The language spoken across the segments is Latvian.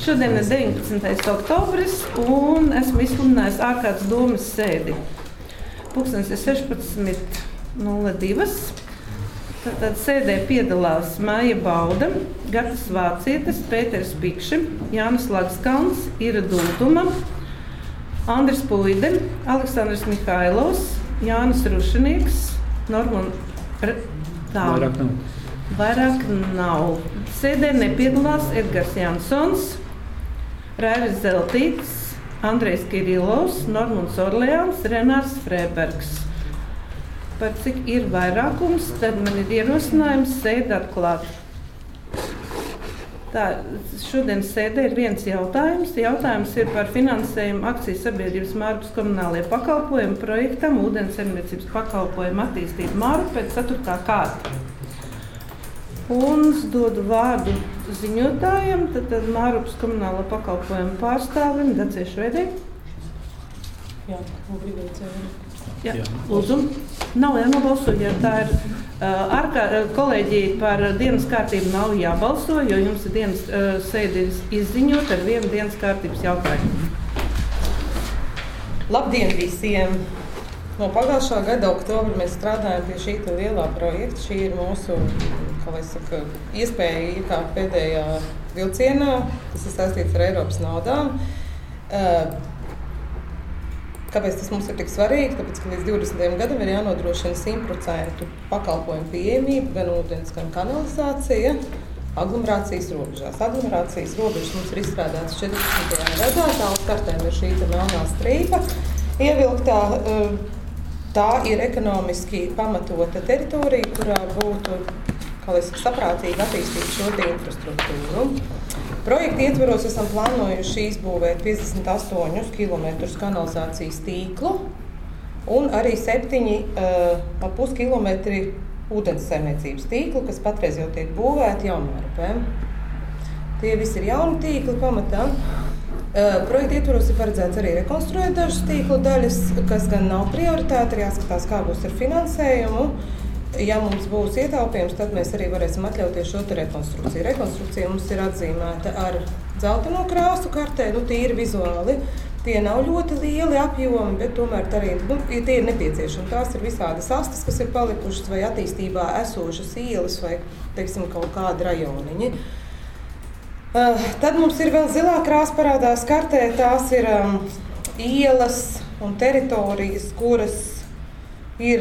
Šodien ir 19. oktobris un esmu izsludinājis ārkārtas domas sēdi. Pulkstens ir 16:02. Tad sēdē piedalās Maija Bauda, Gatas Vācietes, Pēters Bikši, Jānis Lagskalns, Ira Dultuma, Andris Puide, Aleksandrs Mihailovs, Jānis Rušinieks, Vairāk nav. Sēdē nepiedalās Edgars Jansons, Raivis Zeltītis, Andrejs Kirilovs, Normunds Orleāns, Renārs Frēbergs. Par cik ir vairākums, tad man ir ierosinājums sēdi atklāt. Šodienas sēdē ir viens jautājums. Jautājums ir par finansējumu akcijas sabiedrības Mārupes komunālajie pakalpojumi projektam ūdenssaimniecības pakalpojumu attīstību Mārupe pēc 4. kārta. Un es dodu vārdu ziņotājiem, tad Mārupes komunālo pakalpojumu pārstāvim Dacei Švedei. Jā, lūdzu. Nav jānobalso, ja tā ir kolēģija par dienas kārtību nav jābalso, jo jums ir dienas sēdi izziņot ar vienu dienas kārtības jautājumu. Labdien visiem! No pagājušā gada oktobra mēs strādājam pie šī lielā projekta. Šī ir mūsu, iespēja iekāpt pēdējā vilcienā, kas ir saistīts ar Eiropas naudām. Kāpēc tas mums ir tik svarīgi? Tāpēc, ka līdz 20. gadam ir jānodrošina 100% pakalpojumu pieejamība, gan ūdens, gan kanalizācija, aglomerācijas robežās. Aglomerācijas robežas mums ir izstrādātas 14. gadā, tā uz kartēm ir šī melnā strīpa ievilktā. Tā ir ekonomiski pamatota teritorija, kurā būtu, saprātīgi attīstīt šo infrastruktūru. Projekta ietvaros esam plānojuši izbūvēt 58 km kanalizācijas tīklu un arī 7,5 km ūdenssaimniecības tīklu, kas patreiz jau tiek būvēti Jaunmārupē. Tie visi ir jauni tīkli pamatā. Projekta ietvaros ir paredzēts arī rekonstruēt dažas tīklu daļas, kas gan nav prioritāte, ir jāskatās, kā būs ar finansējumu. Ja mums būs ietaupījums, tad mēs arī varēsim atļauties šo rekonstrukciju. Rekonstrukcija mums ir atzīmēta ar dzelteno krāsu kartē, tīri vizuāli. Tie nav ļoti lieli apjomi, bet tomēr arī tie ir nepieciešami. Tās ir visādas astes, kas ir palikušas vai attīstībā esošas ielas vai, teiksim, kaut kādi rajoniņi. Tad mums ir vēl zilā krāsa parādās kartē. Tās ir ielas un teritorijas, kuras ir,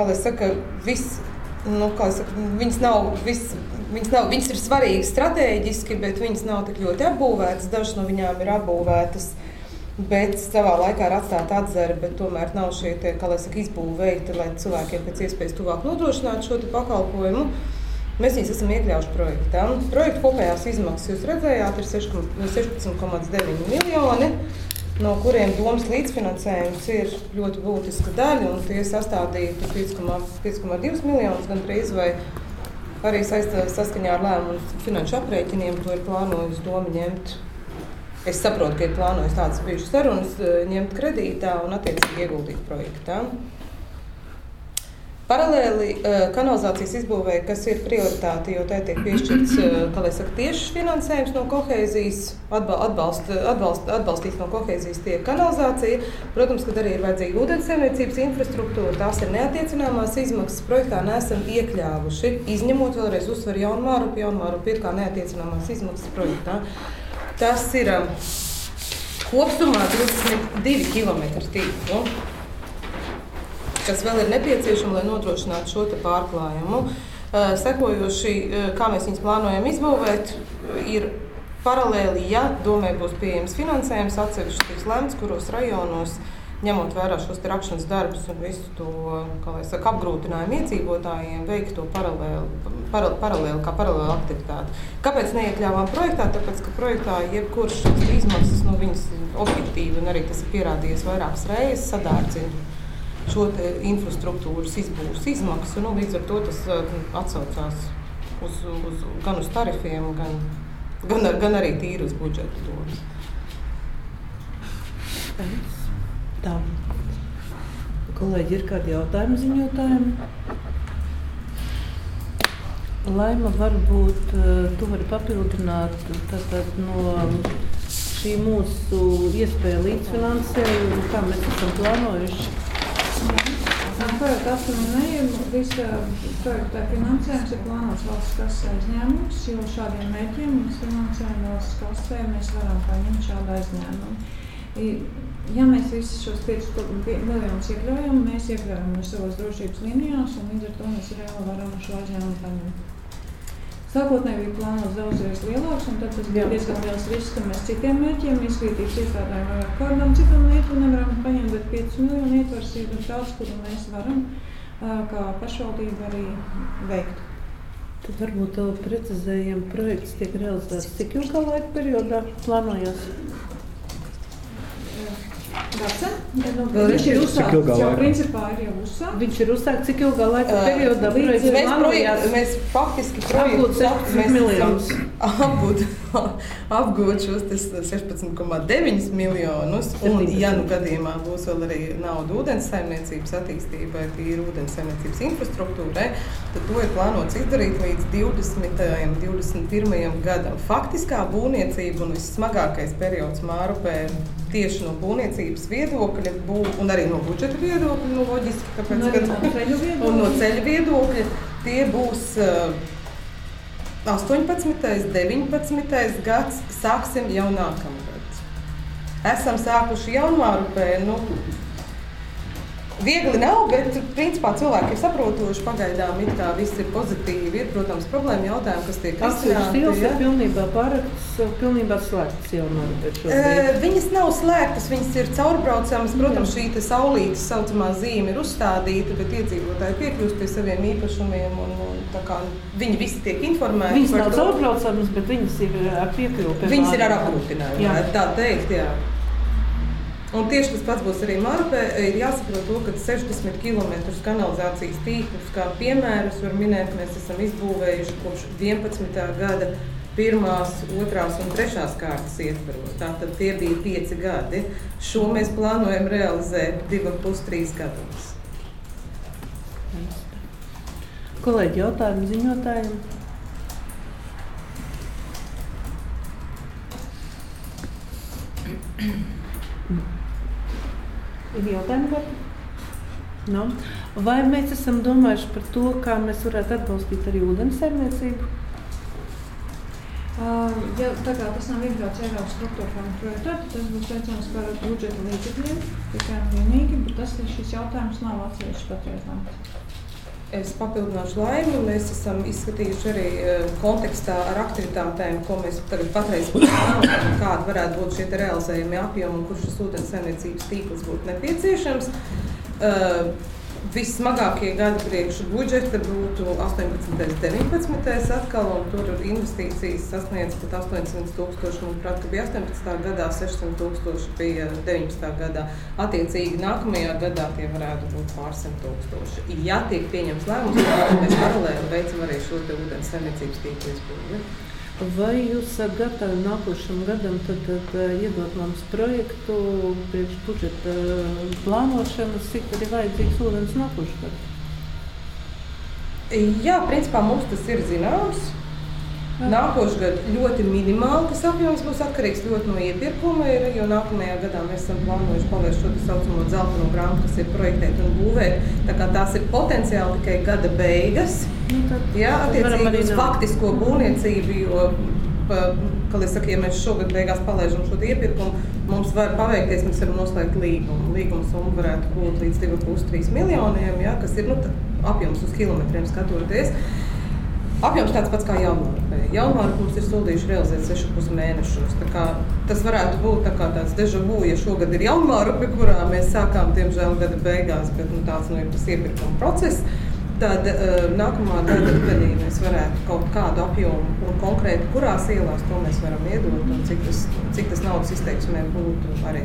viņas ir svarīgas strateģiski, bet viņas nav tik ļoti apbūvētas. Dažas no viņām ir apbūvētas, bet savā laikā ir atstāta atzara, bet tomēr nav šie izbūve veikti, lai cilvēkiem pēc iespējas tuvāk nodrošinātu šo pakalpojumu. Mēs viņus esam iekļaujuši projektā. Projekta kopējās izmaksas, jūs redzējāt, ir 16,9 miljoni. No kuriem domas līdzfinansējums ir ļoti būtiska daļa, un tie sastādītu 5,2 miljonus gandrīz, vai arī saskaņā ar lēmumu finanšu aprēķiniem to ir plānojusi doma ņemt. Es saprotu, ka ir plānojusi tādas bijušas sarunas ņemt kredītā un attiecīgi ieguldīt projektā. Paralēli kanalizācijas izbūvēja, kas ir prioritāte, jo tai tiek piešķirts, tiešs finansējums no kohēzijas, atbalstīts no kohēzijas tiek kanalizācija. Protams, kad arī ir vajadzīga ūdenssaimniecības infrastruktūra, tās ir neatiecināmās izmaksas. Projektā neesam iekļāvuši, izņemot vēlreiz uzsver Jaunmārupi. Jaunmārupi ir kā neatiecināmās izmaksas projektā. Tas ir kopsumā 22 km tīklu, kas vēl ir nepieciešama, lai nodrošinātu šo pārklājumu. Sekojoši, kā mēs viņus plānojam izbūvēt, ir paralēli, ja domē būs pieejams finansējums, atsevišķi tiks lemts, kuros rajonos, ņemot vērā šos rakšanas darbus un visu to, apgrūtinājumu iedzīvotājiem, veikt to paralēli aktivitāti. Kāpēc neiekļāvām projektā? Tāpēc, ka projektā jebkurš izmaksas, viņas objektīvi un arī tas ir pierādījies vairākas reizes, sadārdzina šo infrastruktūras izbūves izmaksu. Līdz ar to tas atsaucās gan uz tarifiem, gan arī tīri uz budžetu. Tā. Kolēģi, ir kādi jautājumi ziņotājiem? Laima, varbūt tu vari papildināt tātad no šī mūsu iespēja līdzfinansēt un kā mēs esam plānojuši? Projekta minējumu visa projekta finansējums ir plānots valsts kasē aizņēmums, jo šādiem mērķiem mums finansējam valsts kasē mēs varam paņemt šādu aizņēmumu. Ja mēs visus šos 5 miljonus iekļaujam, mēs iekļaujam no savas drošības līnijās un līdz ar to mēs reāli varam šo aizņēmumu paņemt. Sākotnēji bija plānots daudzreiz lielāks, un tad tas bija diezgan liels risks, ka mēs citiem mērķiem, izglītības iestādēm vai kādam citam mērķim nevaram paņemt, bet 5 miljonu ietvars ir tāds, kuru mēs varam kā pašvaldība arī veikt. Tad varbūt precizējam, projekts tiek realizēts cik ilgā laika periodā plānojās? Viņš ir uzsākts, jau principā ir jau uzsākts. Viņš ir uzsākts cik ilgā laika periodā projekts plānojās? Mēs faktiski apgūt šos 16,9 miljonus, un ja nu gadījumā būs vēl arī nauda ūdens saimniecības attīstībai, tīri ūdens saimniecības infrastruktūrai, tad to ir plānots izdarīt līdz 21. gadam. Faktiskā būvniecība un vissmagākais periods Mārupē tieši no būvniecības viedokļa un arī no budžeta viedokļa, no loģiski, kāpēc, un no ceļu viedokļa, tie būs 18. 19. gads, sāksim jau nākamgad. Esam sākuši Jaunmārupē, viegli nav, bet principā cilvēki ir saprotoši, pagaidām it kā viss ir pozitīvi, ir, protams, problēma jautājumi, kas tiek izstrādāti. Stils ir pilnībā pārakts, pilnībā slēgtas Jaunmārupē šobrīd. Viņas nav slēgtas, viņas ir caurbraucamas, protams, šī saulītes saucamā zīme ir uzstādīta, bet iedzīvotāji piekļūst pie saviem īpašumiem un tā kā viņi visi tiek informēti. Viņas nav caurbraucamas, bet viņas ir ar piekļuvi. Viņas ir ar apgrūtinājumu, tā teikt, jā. Un tieši tas pats būs arī Mārupē. Ir jāsaprot to, ka 60 km kanalizācijas tīklus, kā piemērus var minēt, mēs esam izbūvējuši kopš 11. gada 1., 2. un 3. kārtas ietvaros. Tātad tie bija 5 gadi. Šo mēs plānojam realizēt 2+3 gados. Kolēģi, jautājumi ziņotājiem? Ir jautājumi? No. Vai mēs esam domājuši par to, kā mēs varētu atbalstīt arī ūdens saimniecību? Ja tā kā tas nav iekļauts Eiropas struktūra fonda projektā, tad tas būs veicams par budžeta līdzekļiem, tikai un vienīgi, bet šis jautājums nav atsevišķi patreiz lemts. Es papildināšu Laimu. Mēs esam izskatījuši arī kontekstā ar aktivitātēm, ko mēs tagad patreiz plānojam, kāda varētu būt šie realizējumi apjomi un kurš šis ūdens saimniecības tīkls būtu nepieciešams. Vissmagākie gadi priekš budžeta būtu 18. 19. atkal, un tur investīcijas sasniedz pat 800 000, manuprāt, ka bija 18. gadā, 600 000 bija 19. gadā. Attiecīgi nākamajā gadā tie varētu būt pārsimt tūkstoši. Ja tiek pieņemts lēmums, tad mēs paralēli veicam arī šo te ūdens saimniecības tīklu izbūvi. Vai jūs esat gatavi nākošam gadam tad iedot mums projektu priekš budžeta plānošanas, cik tad ir vajadzīgs ūdens nākošu gadu? Jā, principā mums tas ir zināms. Nākošu gadu ļoti minimāli tas apjoms būs atkarīgs ļoti no iepirkuma, jo nākamajā gadā mēs esam plānojuši pavērst šo saucamo dzelteno grantu, kas ir projektēt un būvēt. Tā kā tās ir potenciāli tikai gada beigas. Jā, attiecīgi uz faktisko būvniecību, jo, kad es saku, ja mēs šogad beigās palaižam šo iepirkumu, mums var paveikties, mēs varam noslēgt līgumu. Līguma summa varētu būt līdz 2+3 miljoniem, jā, kas ir apjoms uz kilometriem skatoties. Apjoms tāds pats kā Jaunmārupē. Jaunmārupē mums ir soldījuši realizēt 6,5 mēnešos. Tā kā tas varētu būt tāds deja vu, ja šogad ir Jaunmārupē, kurā mēs sākām, diemžēl, gada beigās, bet tāds ir tas iepirkuma process. Tad nākamā gada rudenī mēs varētu kaut kādu apjomu un konkrēti, kurās ielās to mēs varam iedot un cik tas naudas izteiksmē būtu arī.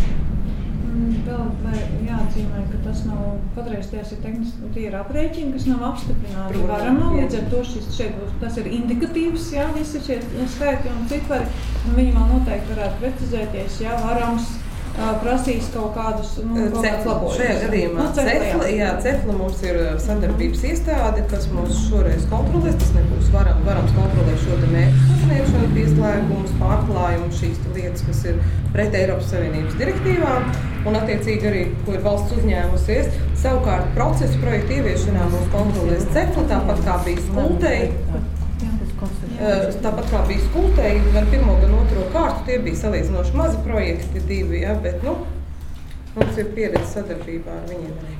Vēl jāatzīmē, ka tas nav patreiz tie ir aprēķini, kas nav apstiprināti varamā, līdz ar to tas ir indikatīvs, jā, visi šie skaitļi un cipari, un viņi vēl noteikti varētu precizēties, jā, varams prasīs kaut kādus labojumus. Šajā gadījumā Cefla mums ir sadarbības iestāde, kas mums šoreiz kontrolēs. Tas nebūs varams kontrolēt šo te mērķu sasniegšanu, pieslēgumus, pārklājumus, šīs lietas, kas ir pret Eiropas Savienības direktīvām un attiecīgi arī, ko ir valsts uzņēmusies. Savukārt procesu projektu ieviešanā mums kontrolēs Cefla, tāpat kā bija Skultei. Tāpat kā bija Skultei, gan pirmo, gan otro kārtu, tie bija salīdzinoši mazi projekti, 2, ja, bet, mums ir pieredze sadarbībā ar viņiem arī.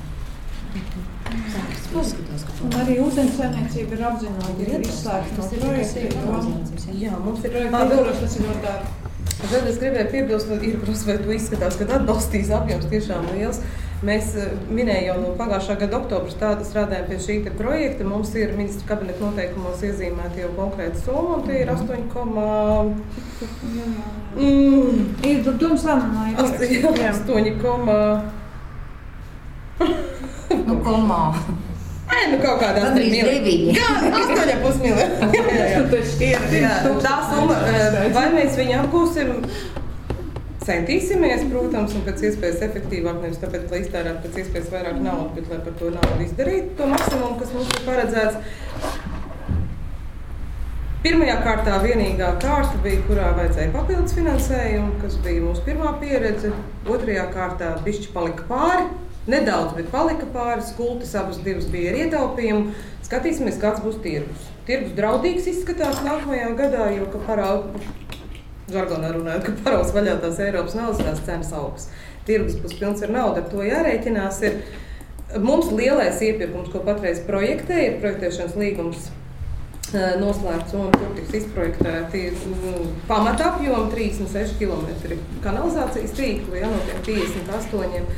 Un arī ūdenssaimniecība ir apzināti, ir izslēgta no projekta. Jā, mums ir Projekti, tas ir ļoti dārgi. Tad es gribēju piebilst, vai tu izskatās, kad atbalstīs apjoms tiešām liels. Mēs minēju jau no pagājušā gada oktobra strādājam pie šī projekta. Mums ir ministra kabineta noteikumos iezīmēta jau konkrēta summa, un tie ir 8, Ir domas lēmumā. 8, kaut kādā 8,5 miljoni. Tā summa, vai mēs viņu apgūsim? Centīsimies, protams, un pēc iespējas efektīvāk, nevis tāpēc, lai iztērētu pēc iespējas vairāk naudu, bet lai par to naudu izdarītu to maksimumu, kas mums ir paredzēts. Pirmajā kārtā vienīgā kārta bija, kurā vajadzēja papildus finansējumu, kas bija mūsu pirmā pieredze. Otrajā kārtā bišķi palika pāri, nedaudz, bet palika pāri. Skultes abas divas bija ar ietaupījumu. Skatīsimies, kāds būs tirgus. Tirgus draudīgs izskatās nākamajā gadā, jo, žargonā runājot, ka paraus vaļā tās Eiropas naudas, tās cenas augs. Tirgus būs pilns ar naudu, ar to jārēķinās. Mums lielais iepirkums, ko patreiz projektē, ir projektēšanas līgums noslēgts un tur tiks izprojektēti pamatapjomi 36 km kanalizācijas tīklu, no tiem 58.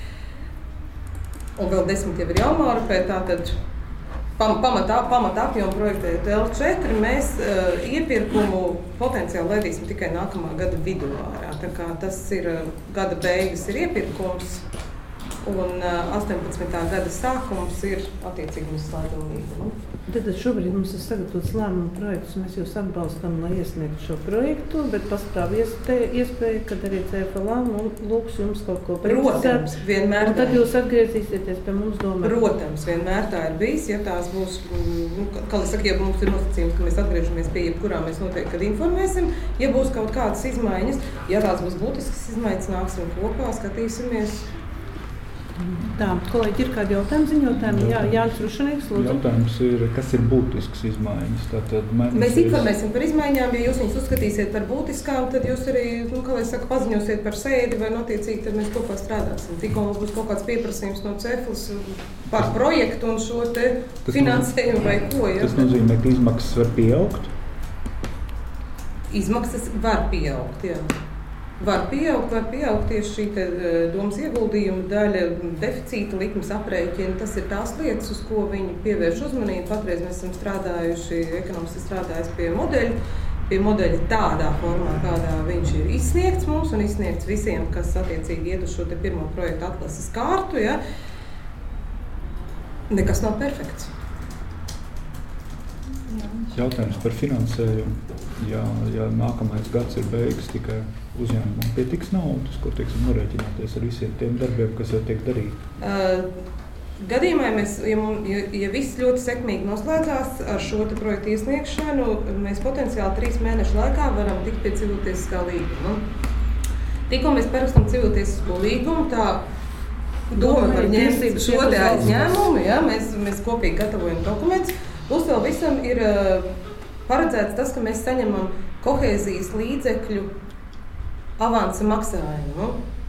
Un vēl 10 jau ir jāmārupē, tātad pamatapjomu projektējot L4, mēs iepirkumu potenciāli laidīsim tikai nākamā gada vidū ārā. Tā kā tas ir gada beigas ir iepirkums un 18. gada sākums ir attiecīgi mums slēdzama līguma. Tad šobrīd mums ir sagatavots lēmumu projekts, mēs jūs atbalstam, lai iesniegtu šo projektu, bet pastāv iespēja, kad arī CFLA lūgs jums kaut ko precizēt. Protams, vienmēr. Un tad jūs atgriezīsieties pie mums domāt. Protams, vienmēr tā ir bijis, ja tās būs, kā lai saka, ja mums ir nosacījums, ka mēs atgriežamies pie jebkurā, mēs noteikti, kad informēsim, ja būs kaut kādas izmaiņas, ja tās būs būtiskas izmaiņas, nāksim kopā, skatīsimies. Tā, kolēģi, ir kādi jautājumi ziņotājiem? Jā, Jānis Rušanīgs, lūdzu. Jautājums ir, kas ir būtisks izmaiņas? Mēs informēsim par izmaiņām, ja jūs viņus uzskatīsiet par būtiskām, tad jūs arī, kā lai saka, paziņosiet par sēdi vai attiecīgi, tad mēs kopā strādāsim. Tikko mums būs kaut kāds pieprasījums no Ceflas par projektu un šo te finansējumu vai ko. Ja? Tas nozīmē, ka izmaksas var pieaugt? Izmaksas var pieaugt, jā. Var pieaugt tieši šī domas ieguldījuma daļa, deficīta likmes aprēķina. Tas ir tās lietas, uz ko viņi pievērš uzmanību. Patreiz mēs esam strādājuši, ekonomisti strādājis pie modeļa tādā formā, kādā viņš ir izsniegts mums un izsniegts visiem, kas attiecīgi iet uz šo te pirmo projektu atlases kārtu. Ja? Nekas nav perfekts. Jautājums par finansējumu. Ja nākamais gads ir beigas, tikai uzņēmumam pietiks naudas, kur teiksim norēķināties ar visiem tiem darbiem, kas jau tiek darīti? Gadījumā, ja viss ļoti sekmīgi noslēdzās ar šo te projektu iesniegšanu, mēs potenciāli 3 mēnešu laikā varam tikt pie civiltiesiskā līguma. Tikko mēs parakstam civiltiesisko līgumu, tā doma var ņemt šo te aizņēmumu, ja, mēs kopīgi gatavojam dokumentus. Plus vēl visam ir paredzēts tas, ka mēs saņemam kohēzijas līdzekļu avansa maksājumu.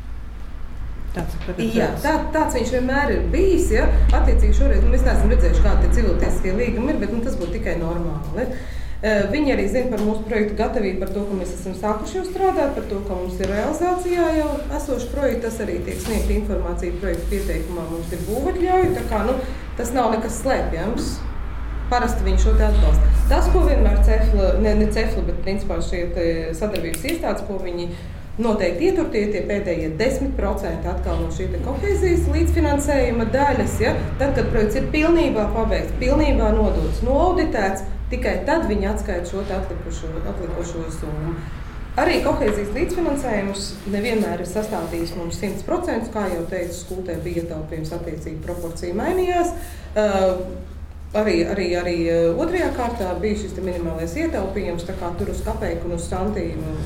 Tāds viņš vienmēr ir bijis. Ja? Attiecīgi šoreiz mēs neesam redzējuši, kādi civiltiesiskie līgumi ir, bet tas būtu tikai normāli. Viņi arī zina par mūsu projektu gatavību, par to, ka mēs esam sākuši jau strādāt, par to, ka mums ir realizācijā jau esoši projekti. Tas arī tiek sniegta informācija projektu pieteikumā. Mums ir būvatļauja, tā kā tas nav nekas slēpjams. Parasti viņi šo te atbalsta. Tas, ko vienmēr Cefla, ne Cefla, bet principā šie sadarbības iestādes, ko viņi noteikti ietur, tie pēdējie 10% atkal no šī te kohēzijas līdzfinansējuma daļas. Ja? Tad, kad projekts ir pilnībā pabeigts, pilnībā nodots, noauditēts, tikai tad viņi atskaita šo atlikušo summu. Arī kohēzijas līdzfinansējums nevienmēr ir sastādījis mums 100%, kā jau teicu, skultē bija ietaupījums, attiecīgi proporcija mainījās. Arī otrajā kārtā bija šis minimālais ietaupījums, tā kā tur uz kapeiku un uz santīmu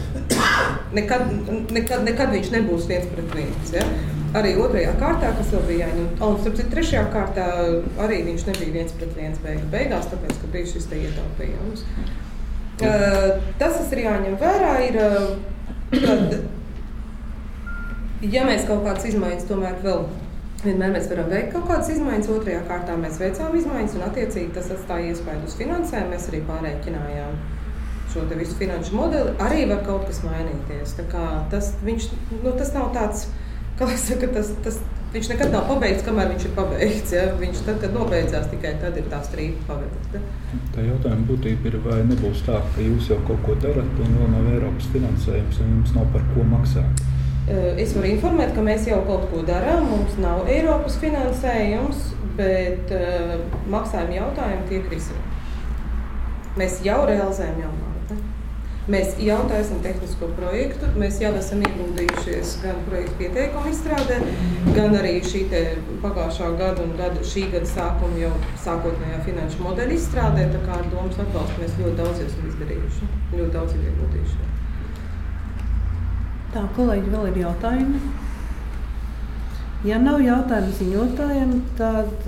nekad viņš nebūs 1:1. Ja? Arī otrajā kārtā, kas vēl bija jāņem, un trešajā kārtā arī viņš nebija 1:1 beigās, tāpēc, ka bija šis te ietaupījums. Tas, kas ir jāņem vērā, ir, kad, ja mēs kaut kādas izmaiņas tomēr vēl vienmēr mēs varam veikt kaut kādas izmaiņas, otrajā kārtā mēs veicām izmaiņas un attiecīgi tas atstāja iespēju uz finansēm, mēs arī pārēķinājām šo te visu finanšu modeli, arī var kaut kas mainīties. Tā kā tas nav tāds, kā lai saka, viņš nekad nav pabeigts, kamēr viņš ir pabeigts. Ja? Viņš tad, kad nobeidzās, tikai tad ir tā strīpa paveikta. Tā jautājuma būtība ir, vai nebūs tā, ka jūs jau kaut ko darat un vēl nav Eiropas finansējums un jums nav par ko maksāt? Es varu informēt, ka mēs jau kaut ko darām, mums nav Eiropas finansējums, bet maksājuma jautājumi tiek risināti. Mēs jau realizējam jaunātni. Mēs jau taisam tehnisko projektu, mēs jau esam ieguldījušies gan projektu pieteikumu izstrādē, gan arī šī te pagājušā gada un šī gada sākuma jau sākotnējā finanšu modeļa izstrādē, tā kā ar domas atbalstu mēs ļoti daudz esam izdarījuši, ļoti daudz ir ieguldījuši. Tā, kolēģi, vēl ir jautājumi? Ja nav jautājumu ziņotājiem, tad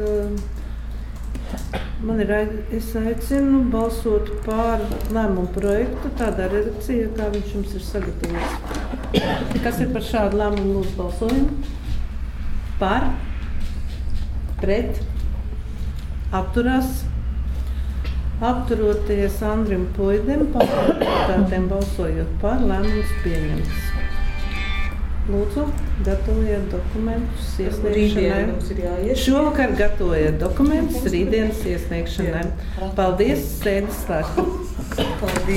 es aicinu balsot par lēmumu projektu tādā redakcijā, kā viņš jums ir sagatavots. Kas ir par šādu lēmumu lūdzu balsojumu? Par? Pret? Atturās? Atturoties Andrim Puidem, deputātiem balsojot par, lēmums pieņemts. Lūdzu, gatavojiet dokumentus iesniegšanai. Šovakar gatavojiet dokumentus rītdienas iesniegšanai. Paldies, sēdes slēgta.